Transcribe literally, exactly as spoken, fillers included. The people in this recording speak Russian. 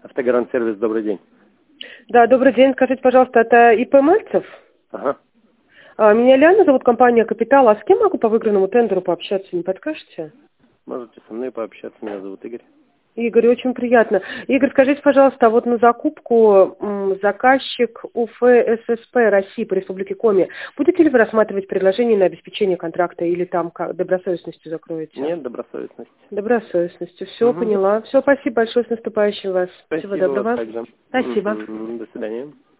Автогарант-сервис, добрый день. Да, добрый день. Скажите, пожалуйста, это ИП Мальцев? Ага. А, Меня Лиана зовут, компания «Капитал». А с кем могу по выигранному тендеру пообщаться, не подскажете? Можете со мной пообщаться, меня зовут Игорь. Игорь, очень приятно. Игорь, скажите, пожалуйста, а вот на закупку м, заказчик УФ ССП России по Республике Коми, будете ли вы рассматривать предложение на обеспечение контракта или там как, добросовестностью закроете? Нет, добросовестность. Добросовестностью. Все, Угу. поняла. Все, спасибо большое, с наступающим вас. Всего Спасибо вас доброго. также. Спасибо. Мгм. До свидания.